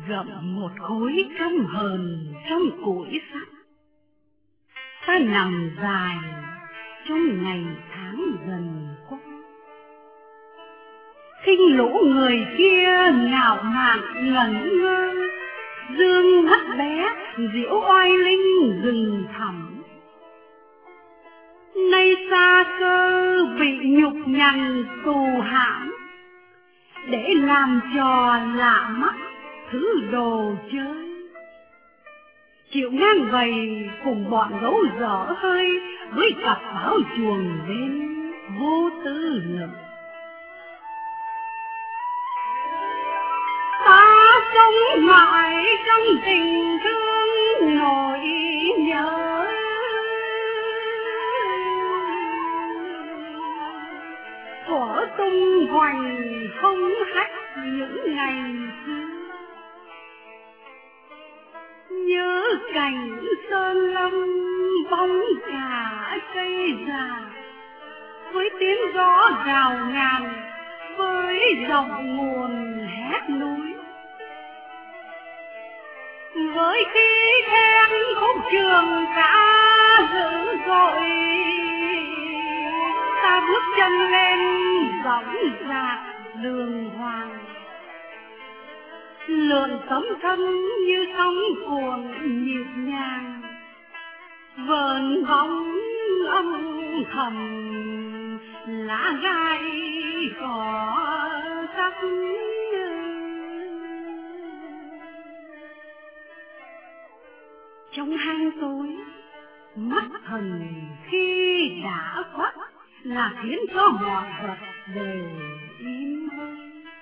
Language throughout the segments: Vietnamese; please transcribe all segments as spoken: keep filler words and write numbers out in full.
gặm một khối căm hờn trong củi sắt. Ta nằm dài trong ngày tháng dần qua, khinh lũ người kia ngạo mạn ngẩn ngơ, dương mắt bé diễu oai linh rừng thẳm. Nay xa cơ bị nhục nhằn tù hãm, để làm trò lạ mắt thứ đồ chơi, chịu ngang vầy cùng bọn gấu dở hơi với cặp báo chuồng đến vô tư lực. Ta sống mãi trong tình thương nỗi nhớ, của tung hoành không hách những ngày xưa. Nhớ cảnh sơn lâm bóng cả cây già, với tiếng gió rào ngàn, với dòng nguồn hét núi, với khí then khúc trường cả dữ dội. Ta bước chân lên dõng dạc đường hoàng, lượn tấm thân như sóng cuồng nhịp nhàng, vờn vóng âm thầm lá gai cỏ sắc. Trong hang tối mắt thần khi đã khuất là khiến cho mọi vật đều im hơi.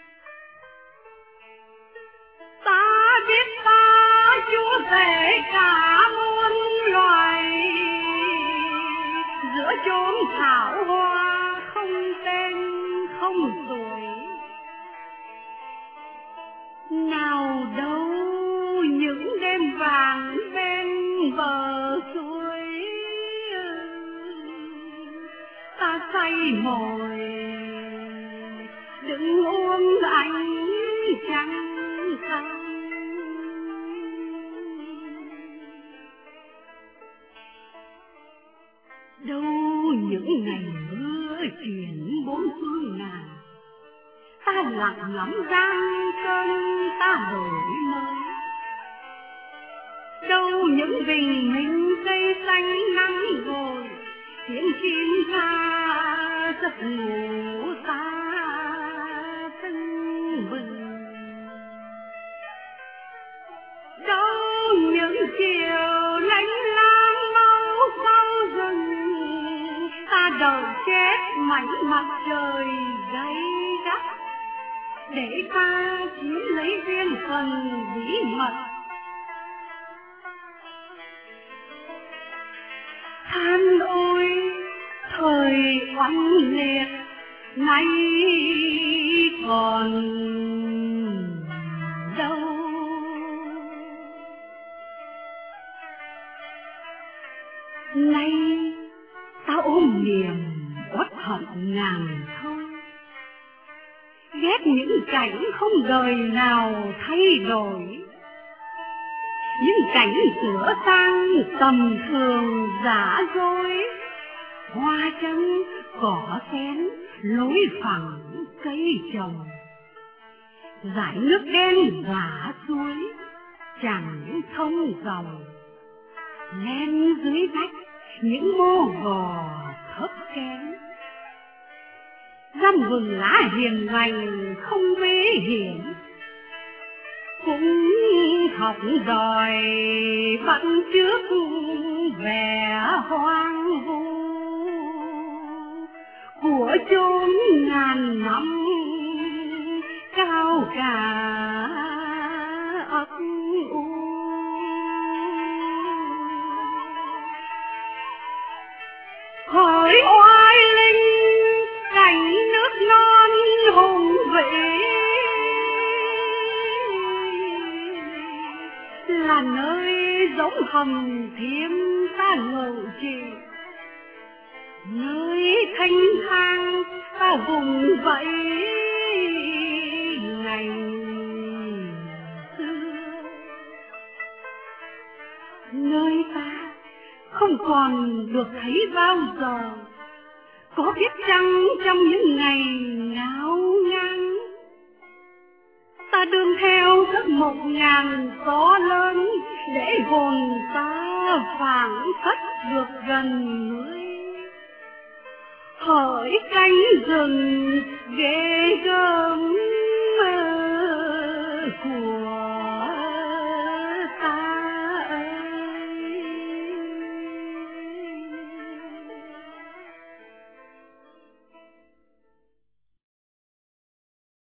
Ta biết ta chúa về cả muôn loài, giữa chốn thảo hoa không tên không tuổi. Nào đâu những đêm vàng bên bờ suối, ta say mồi đừng uống ánh trăng sáng. Đâu những ngày mưa chuyển bốn phương ngàn, ta lặng lắm giang sơn ta đổi mới. Đâu những bình minh cây xanh nắng vội, tiếng chim ca giấc ngủ ta tưng bừng. Đâu những chiều lánh lang mau sau rừng, ta đợi chết mảnh mặt trời gay gắt, để ta chiếm lấy riêng phần bí mật. Than ôi thời oanh liệt nay còn đâu. Nay ta ôm niềm uất hận ngàn thôi, ghét những cảnh không đời nào thay đổi, những cảnh sửa sang tầm thường giả dối. Hoa trắng cỏ xén lối phẳng cây trồng, dải nước đen vả suối chẳng thông dòng. Len dưới vách những mô gò thấp kém, răm vừng lá hiền lành không nguy hiểm, cũng học đòi bắt chước vẻ hoang vu của chốn ngàn năm cao cả ấp u. Hỏi oai linh cảnh nước non hùng vĩ, là nơi giống hầm thiêm ta ngầu trị, nơi thanh thang ta vùng vẫy ngày xưa. nơi ta không còn được thấy bao giờ. Có biết chăng trong những ngày ngao ngang, ta đương theo giấc mộng ngàn gió lớn, để hồn ta phảng phất được gần ngươi. Hỡi cánh rừng ghê gớm của